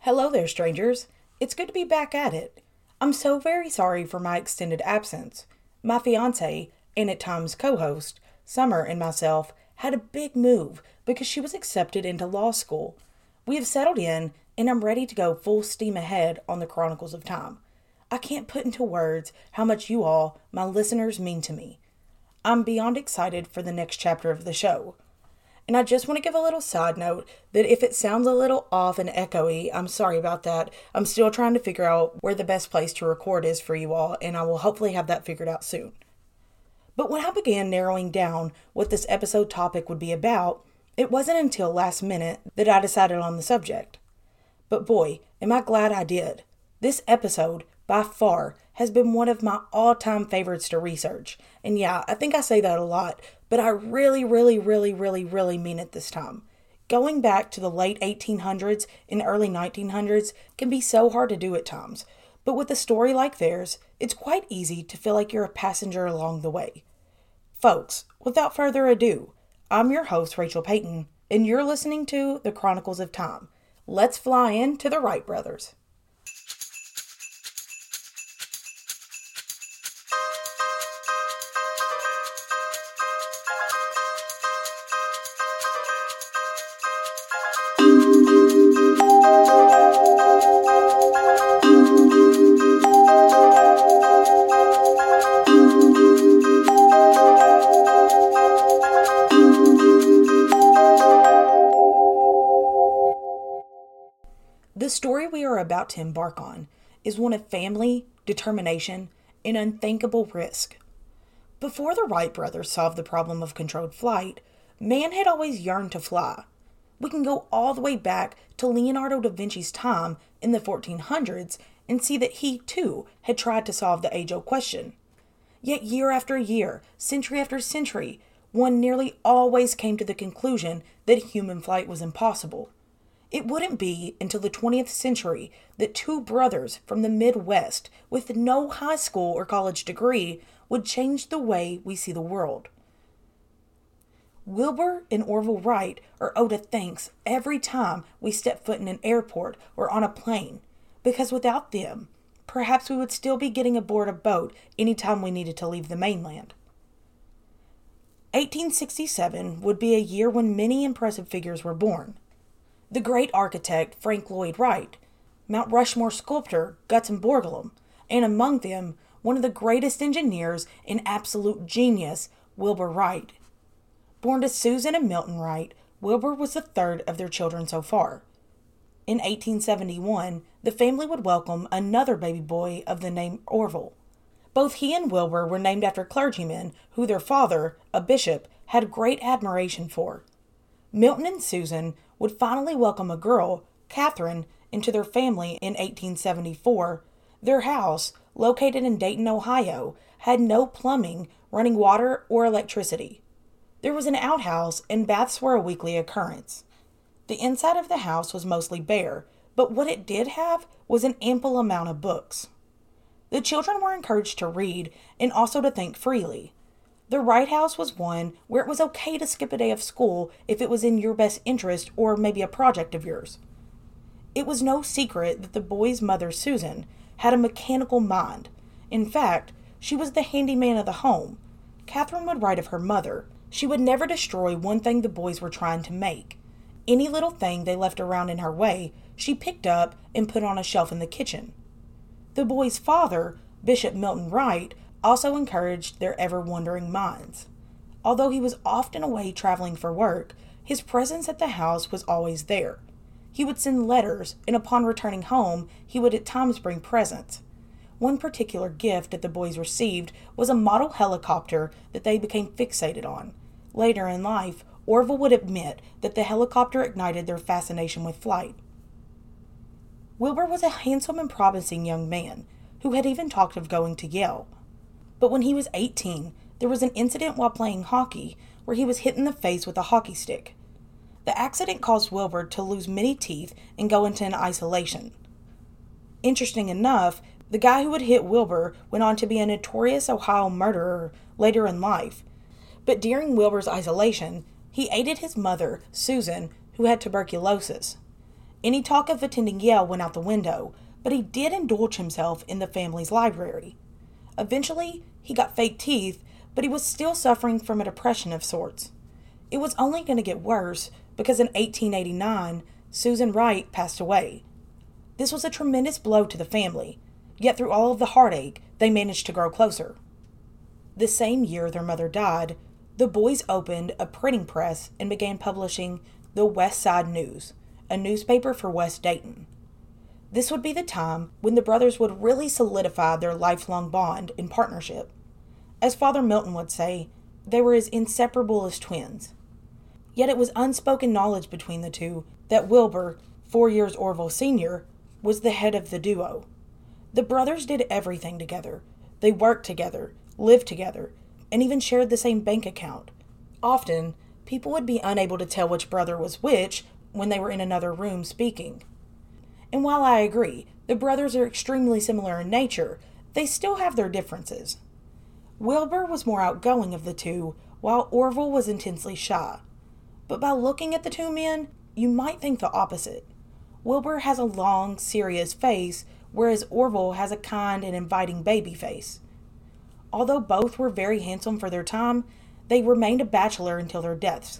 Hello there, strangers. It's good to be back at it. I'm so very sorry for my extended absence. My fiance, and at times co host, Summer, and myself had a big move because she was accepted into law school. We have settled in, and I'm ready to go full steam ahead on the Chronicles of Time. I can't put into words how much you all, my listeners, mean to me. I'm beyond excited for the next chapter of the show. And I just want to give a little side note that if it sounds a little off and echoey, I'm sorry about that. I'm still trying to figure out where the best place to record is for you all, and I will hopefully have that figured out soon. But when I began narrowing down what this episode topic would be about, it wasn't until last minute that I decided on the subject. But boy, am I glad I did. This episode, by far, has been one of my all-time favorites to research. And yeah, I think I say that a lot, but I really mean it this time. Going back to the late 1800s and early 1900s can be so hard to do at times, but with a story like theirs, it's quite easy to feel like you're a passenger along the way. Folks, without further ado, I'm your host, Rachel Payton, and you're listening to The Chronicles of Time. Let's fly into the Wright brothers. The story we are about to embark on is one of family, determination, and unthinkable risk. Before the Wright brothers solved the problem of controlled flight, man had always yearned to fly. We can go all the way back to Leonardo da Vinci's time in the 1400s and see that he, too, had tried to solve the age-old question. Yet year after year, century after century, one nearly always came to the conclusion that human flight was impossible. It wouldn't be until the 20th century that two brothers from the Midwest with no high school or college degree would change the way we see the world. Wilbur and Orville Wright are owed a thanks every time we step foot in an airport or on a plane, because without them, perhaps we would still be getting aboard a boat anytime we needed to leave the mainland. 1867 would be a year when many impressive figures were born. The great architect Frank Lloyd Wright, Mount Rushmore sculptor Gutzon Borglum, and among them, one of the greatest engineers and absolute genius, Wilbur Wright. Born to Susan and Milton Wright, Wilbur was the third of their children so far. In 1871, the family would welcome another baby boy of the name Orville. Both he and Wilbur were named after clergymen who their father, a bishop, had great admiration for. Milton and Susan would finally welcome a girl, Catherine, into their family in 1874. Their house, located in Dayton, Ohio, had no plumbing, running water, or electricity. There was an outhouse, and baths were a weekly occurrence. The inside of the house was mostly bare, but what it did have was an ample amount of books. The children were encouraged to read and also to think freely. The Wright house was one where it was okay to skip a day of school if it was in your best interest or maybe a project of yours. It was no secret that the boy's mother, Susan, had a mechanical mind. In fact, she was the handyman of the home. Catherine would write of her mother. She would never destroy one thing the boys were trying to make. Any little thing they left around in her way, she picked up and put on a shelf in the kitchen. The boys' father, Bishop Milton Wright, also encouraged their ever-wandering minds. Although he was often away traveling for work, his presence at the house was always there. He would send letters, and upon returning home, he would at times bring presents. One particular gift that the boys received was a model helicopter that they became fixated on. Later in life, Orville would admit that the helicopter ignited their fascination with flight. Wilbur was a handsome and promising young man, who had even talked of going to Yale. But when he was 18, there was an incident while playing hockey where he was hit in the face with a hockey stick. The accident caused Wilbur to lose many teeth and go into an isolation. Interesting enough, the guy who had hit Wilbur went on to be a notorious Ohio murderer later in life. But during Wilbur's isolation, he aided his mother, Susan, who had tuberculosis. Any talk of attending Yale went out the window, but he did indulge himself in the family's library. Eventually, he got fake teeth, but he was still suffering from a depression of sorts. It was only going to get worse because in 1889, Susan Wright passed away. This was a tremendous blow to the family, yet through all of the heartache, they managed to grow closer. The same year their mother died, the boys opened a printing press and began publishing the West Side News, a newspaper for West Dayton. This would be the time when the brothers would really solidify their lifelong bond and partnership. As Father Milton would say, they were as inseparable as twins. Yet it was unspoken knowledge between the two that Wilbur, 4 years Orville Sr., was the head of the duo. The brothers did everything together. They worked together, lived together, and even shared the same bank account. Often, people would be unable to tell which brother was which when they were in another room speaking. And while I agree, the brothers are extremely similar in nature, they still have their differences. Wilbur was more outgoing of the two, while Orville was intensely shy. But by looking at the two men, you might think the opposite. Wilbur has a long, serious face, whereas Orville has a kind and inviting baby face. Although both were very handsome for their time, they remained a bachelor until their deaths.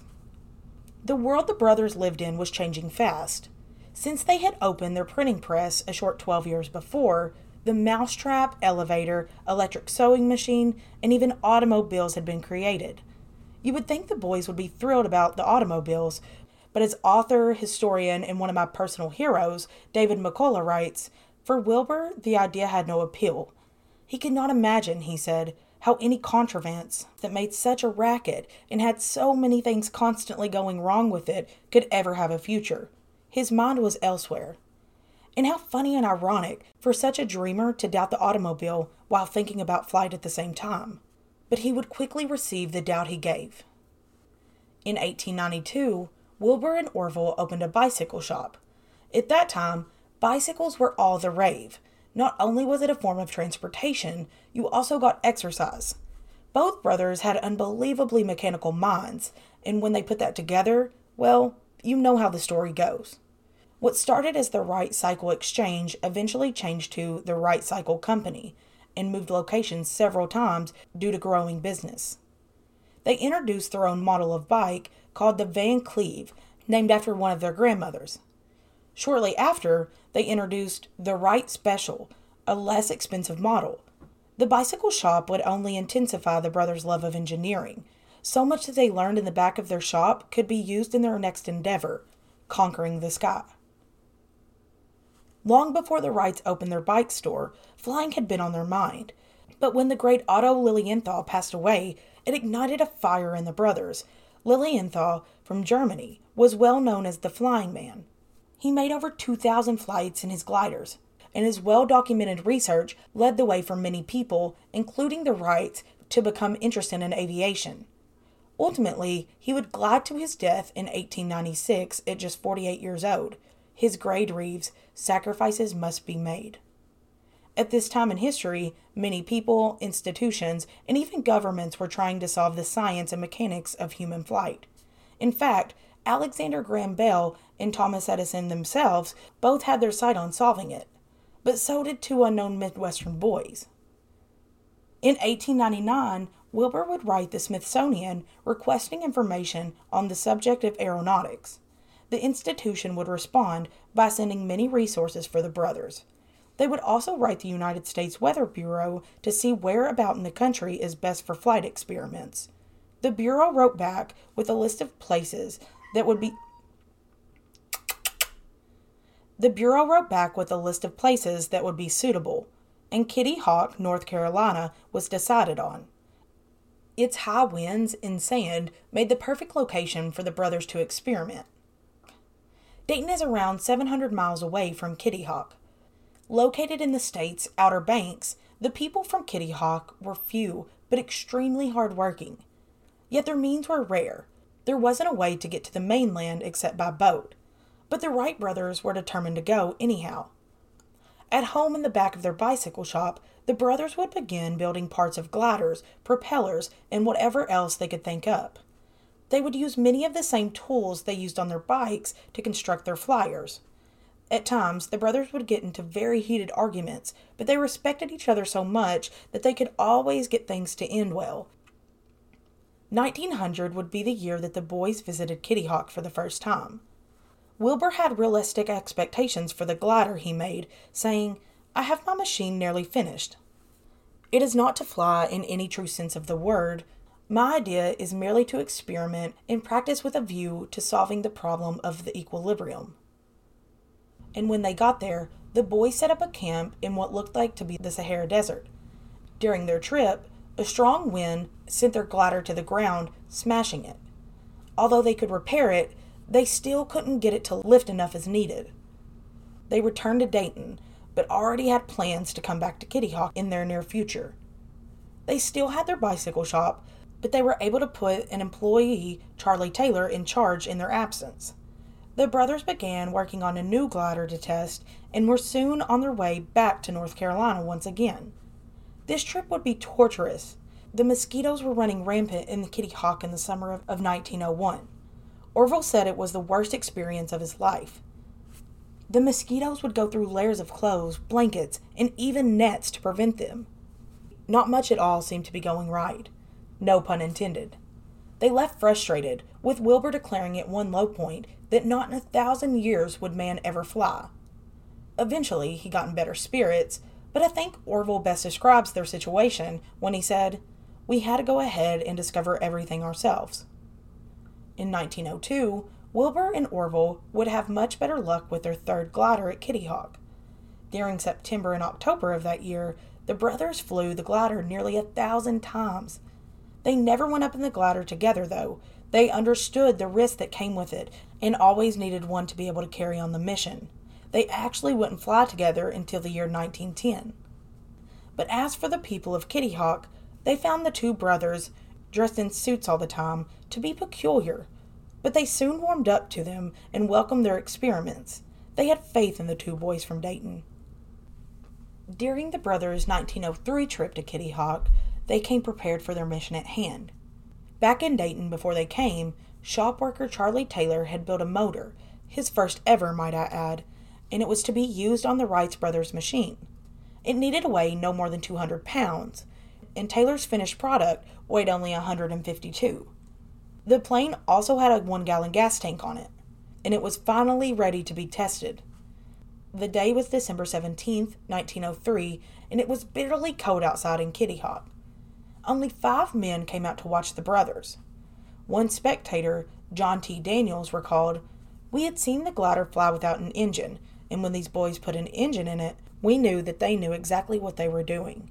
The world the brothers lived in was changing fast. Since they had opened their printing press a short 12 years before, the mousetrap, elevator, electric sewing machine, and even automobiles had been created. You would think the boys would be thrilled about the automobiles, but as author, historian, and one of my personal heroes, David McCullough, writes, for Wilbur, the idea had no appeal. He could not imagine, he said, how any contrivance that made such a racket and had so many things constantly going wrong with it could ever have a future. His mind was elsewhere. And how funny and ironic for such a dreamer to doubt the automobile while thinking about flight at the same time. But he would quickly receive the doubt he gave. In 1892, Wilbur and Orville opened a bicycle shop. At that time, bicycles were all the rave. Not only was it a form of transportation, you also got exercise. Both brothers had unbelievably mechanical minds, and when they put that together, well, you know how the story goes. What started as the Wright Cycle Exchange eventually changed to the Wright Cycle Company and moved locations several times due to growing business. They introduced their own model of bike called the Van Cleve, named after one of their grandmothers. Shortly after, they introduced the Wright Special, a less expensive model. The bicycle shop would only intensify the brothers' love of engineering. So much that they learned in the back of their shop could be used in their next endeavor, conquering the sky. Long before the Wrights opened their bike store, flying had been on their mind. But when the great Otto Lilienthal passed away, it ignited a fire in the brothers. Lilienthal, from Germany, was well known as the Flying Man. He made over 2,000 flights in his gliders, and his well-documented research led the way for many people, including the Wrights, to become interested in aviation. Ultimately, he would glide to his death in 1896 at just 48 years old. His grade reads, "Sacrifices must be made." At this time in history, many people, institutions, and even governments were trying to solve the science and mechanics of human flight. In fact, Alexander Graham Bell and Thomas Edison themselves both had their sight on solving it, but so did two unknown Midwestern boys. In 1899, Wilbur would write the Smithsonian requesting information on the subject of aeronautics. The institution would respond by sending many resources for the brothers. They would also write the United States Weather Bureau to see where about in the country is best for flight experiments. The Bureau wrote back with a list of places that would be suitable, and Kitty Hawk, North Carolina, was decided on. Its high winds and sand made the perfect location for the brothers to experiment. Dayton is around 700 miles away from Kitty Hawk. Located in the state's Outer Banks, the people from Kitty Hawk were few but extremely hard-working. Yet their means were rare. There wasn't a way to get to the mainland except by boat. But the Wright brothers were determined to go anyhow. At home in the back of their bicycle shop, the brothers would begin building parts of gliders, propellers, and whatever else they could think up. They would use many of the same tools they used on their bikes to construct their flyers. At times, the brothers would get into very heated arguments, but they respected each other so much that they could always get things to end well. 1900 would be the year that the boys visited Kitty Hawk for the first time. Wilbur had realistic expectations for the glider he made, saying, "I have my machine nearly finished. It is not to fly in any true sense of the word. My idea is merely to experiment and practice with a view to solving the problem of the equilibrium." And when they got there, the boys set up a camp in what looked like to be the Sahara Desert. During their trip, a strong wind sent their glider to the ground, smashing it. Although they could repair it, they still couldn't get it to lift enough as needed. They returned to Dayton, but already had plans to come back to Kitty Hawk in their near future. They still had their bicycle shop, but they were able to put an employee, Charlie Taylor, in charge in their absence. The brothers began working on a new glider to test and were soon on their way back to North Carolina once again. This trip would be torturous. The mosquitoes were running rampant in the Kitty Hawk in the summer of 1901. Orville said it was the worst experience of his life. The mosquitoes would go through layers of clothes, blankets, and even nets to prevent them. Not much at all seemed to be going right. No pun intended. They left frustrated, with Wilbur declaring at one low point that not in 1,000 years would man ever fly. Eventually, he got in better spirits, but I think Orville best describes their situation when he said, "We had to go ahead and discover everything ourselves." In 1902, Wilbur and Orville would have much better luck with their third glider at Kitty Hawk. During September and October of that year, the brothers flew the glider nearly 1,000 times. They never went up in the glider together, though. They understood the risk that came with it and always needed one to be able to carry on the mission. They actually wouldn't fly together until the year 1910. But as for the people of Kitty Hawk, they found the two brothers, dressed in suits all the time, to be peculiar. But they soon warmed up to them and welcomed their experiments. They had faith in the two boys from Dayton. During the brothers' 1903 trip to Kitty Hawk, they came prepared for their mission at hand. Back in Dayton before they came, shop worker Charlie Taylor had built a motor, his first ever, might I add, and it was to be used on the Wright brothers' machine. It needed to weigh no more than 200 pounds, and Taylor's finished product weighed only 152. The plane also had a 1-gallon gas tank on it, and it was finally ready to be tested. The day was December 17th, 1903, and it was bitterly cold outside in Kitty Hawk. Only 5 men came out to watch the brothers. One spectator, John T. Daniels, recalled, "We had seen the glider fly without an engine, and when these boys put an engine in it, we knew that they knew exactly what they were doing."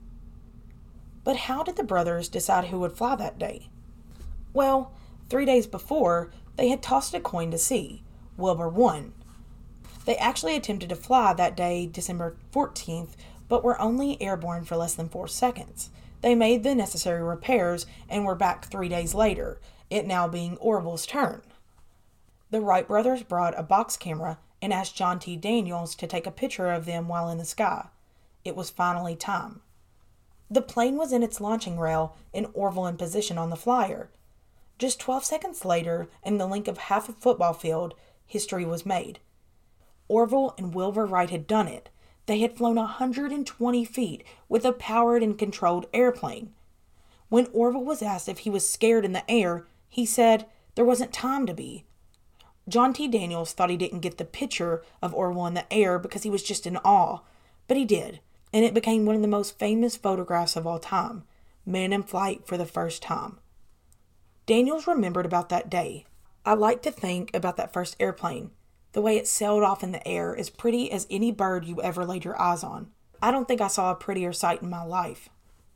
But how did the brothers decide who would fly that day? Well, 3 days before, they had tossed a coin to see. Wilbur won. They actually attempted to fly that day, December 14th, but were only airborne for less than 4 seconds. They made the necessary repairs and were back 3 days later, it now being Orville's turn. The Wright brothers brought a box camera and asked John T. Daniels to take a picture of them while in the sky. It was finally time. The plane was in its launching rail and Orville in position on the flyer. Just 12 seconds later, in the length of half a football field, history was made. Orville and Wilbur Wright had done it. They had flown 120 feet with a powered and controlled airplane. When Orville was asked if he was scared in the air, he said there wasn't time to be. John T. Daniels thought he didn't get the picture of Orville in the air because he was just in awe, but he did, and it became one of the most famous photographs of all time, man in flight for the first time. Daniels remembered about that day. "I like to think about that first airplane. The way it sailed off in the air, as pretty as any bird you ever laid your eyes on. I don't think I saw a prettier sight in my life."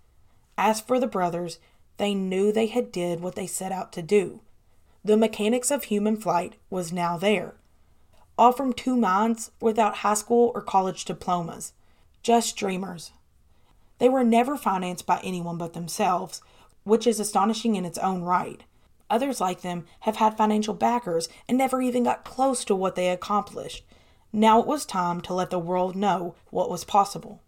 As for the brothers, they knew they had did what they set out to do. The mechanics of human flight was now there. All from 2 minds without high school or college diplomas. Just dreamers. They were never financed by anyone but themselves, which is astonishing in its own right. Others like them have had financial backers and never even got close to what they accomplished. Now it was time to let the world know what was possible.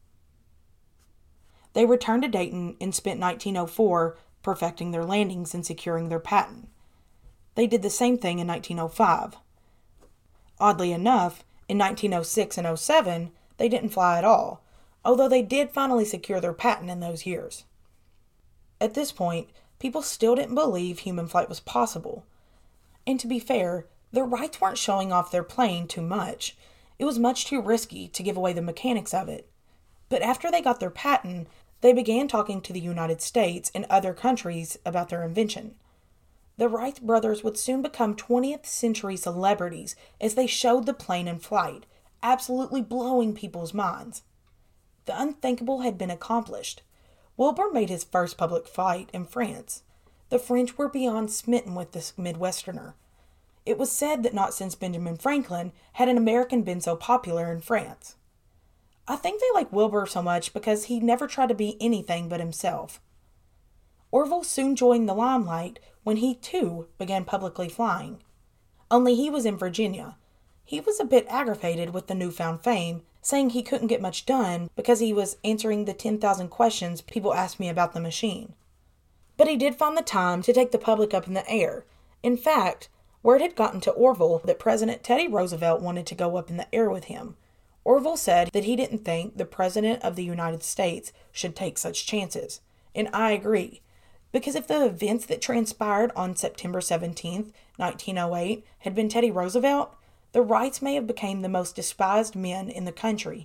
They returned to Dayton and spent 1904 perfecting their landings and securing their patent. They did the same thing in 1905. Oddly enough, In 1906 and '07, they didn't fly at all, although they did finally secure their patent in those years. At this point, people still didn't believe human flight was possible. And to be fair, the Wrights weren't showing off their plane too much. It was much too risky to give away the mechanics of it. But after they got their patent, they began talking to the United States and other countries about their invention. The Wright brothers would soon become 20th century celebrities as they showed the plane in flight, absolutely blowing people's minds. The unthinkable had been accomplished. Wilbur made his first public flight in France. The French were beyond smitten with this Midwesterner. It was said that not since Benjamin Franklin had an American been so popular in France. I think they like Wilbur so much because he never tried to be anything but himself. Orville soon joined the limelight when he, too, began publicly flying. Only he was in Virginia. He was a bit aggravated with the newfound fame, saying he couldn't get much done because he was answering the 10,000 questions people asked me about the machine. But he did find the time to take the public up in the air. In fact, word had gotten to Orville that President Teddy Roosevelt wanted to go up in the air with him. Orville said that he didn't think the President of the United States should take such chances. And I agree. Because if the events that transpired on September 17th, 1908 had been Teddy Roosevelt, the Wrights may have become the most despised men in the country.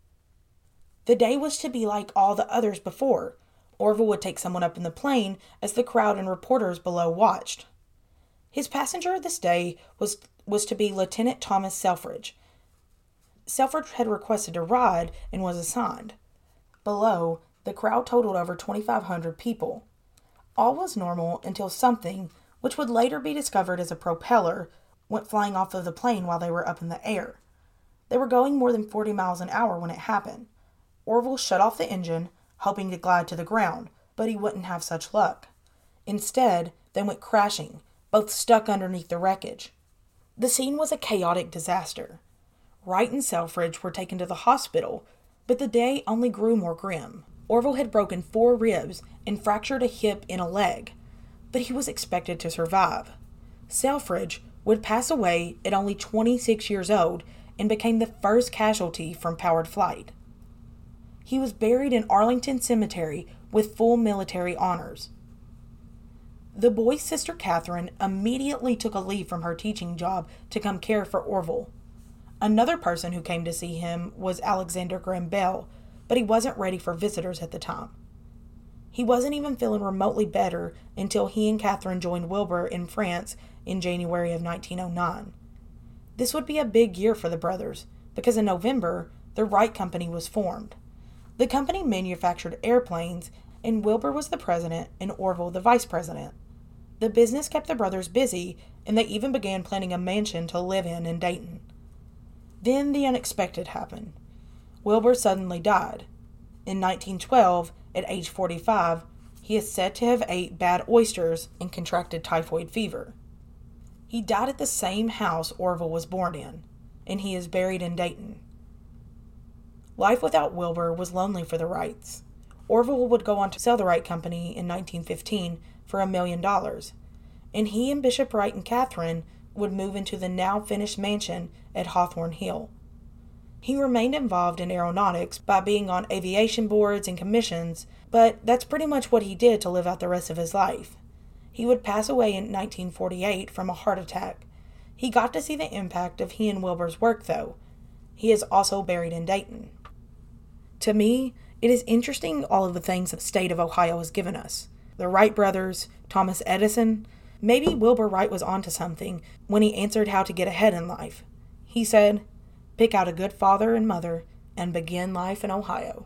The day was to be like all the others before. Orville would take someone up in the plane as the crowd and reporters below watched. His passenger this day was to be Lieutenant Thomas Selfridge. Selfridge had requested a ride and was assigned. Below, the crowd totaled over 2,500 people. All was normal until something, which would later be discovered as a propeller, went flying off of the plane while they were up in the air. They were going more than 40 miles an hour when it happened. Orville shut off the engine, hoping to glide to the ground, but he wouldn't have such luck. Instead, they went crashing, both stuck underneath the wreckage. The scene was a chaotic disaster. Wright and Selfridge were taken to the hospital, but the day only grew more grim. Orville had broken 4 ribs and fractured a hip and a leg, but he was expected to survive. Selfridge would pass away at only 26 years old and became the first casualty from powered flight. He was buried in Arlington Cemetery with full military honors. The boy's sister Catherine immediately took a leave from her teaching job to come care for Orville. Another person who came to see him was Alexander Graham Bell, but he wasn't ready for visitors at the time. He wasn't even feeling remotely better until he and Catherine joined Wilbur in France in January of 1909. This would be a big year for the brothers, because in November, the Wright Company was formed. The company manufactured airplanes, and Wilbur was the president and Orville the vice president. The business kept the brothers busy, and they even began planning a mansion to live in Dayton. Then the unexpected happened. Wilbur suddenly died. In 1912, at age 45, he is said to have ate bad oysters and contracted typhoid fever. He died at the same house Orville was born in, and he is buried in Dayton. Life without Wilbur was lonely for the Wrights. Orville would go on to sell the Wright Company in 1915 for $1 million, and he and Bishop Wright and Catherine would move into the now finished mansion at Hawthorne Hill. He remained involved in aeronautics by being on aviation boards and commissions, but that's pretty much what he did to live out the rest of his life. He would pass away in 1948 from a heart attack. He got to see the impact of he and Wilbur's work, though. He is also buried in Dayton. To me, it is interesting all of the things the state of Ohio has given us. The Wright brothers, Thomas Edison. Maybe Wilbur Wright was onto something when he answered how to get ahead in life. He said, "Pick out a good father and mother and begin life in Ohio."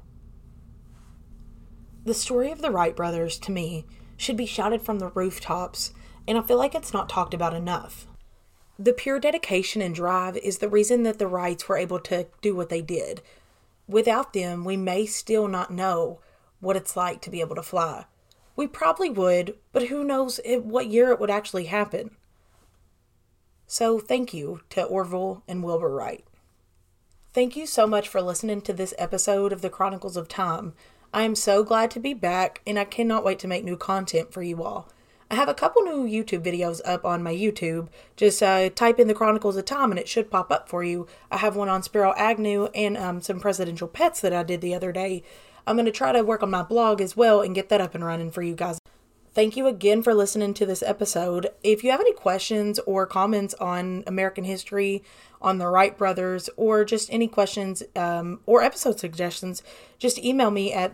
The story of the Wright brothers, to me, should be shouted from the rooftops, and I feel like it's not talked about enough. The pure dedication and drive is the reason that the Wrights were able to do what they did. Without them, we may still not know what it's like to be able to fly. We probably would, but who knows what year it would actually happen. So thank you to Orville and Wilbur Wright. Thank you so much for listening to this episode of the Chronicles of Time. I am so glad to be back, and I cannot wait to make new content for you all. I have a couple new YouTube videos up on my YouTube. Just type in the Chronicles of Tom and it should pop up for you. I have one on Spiro Agnew and some presidential pets that I did the other day. I'm going to try to work on my blog as well and get that up and running for you guys. Thank you again for listening to this episode. If you have any questions or comments on American history, on the Wright brothers, or just any questions or episode suggestions, just email me at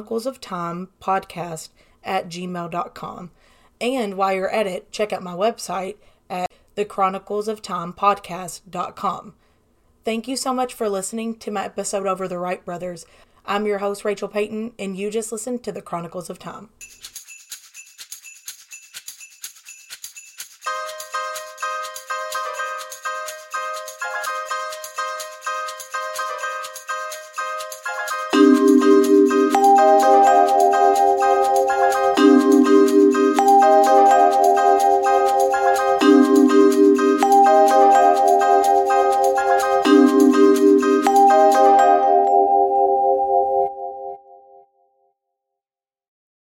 thechroniclesoftimepodcast@gmail.com. And while you're at it, check out my website at thechroniclesoftimepodcast.com. Thank you so much for listening to my episode over the Wright brothers. I'm your host, Rachel Payton, and you just listened to the Chronicles of Tom.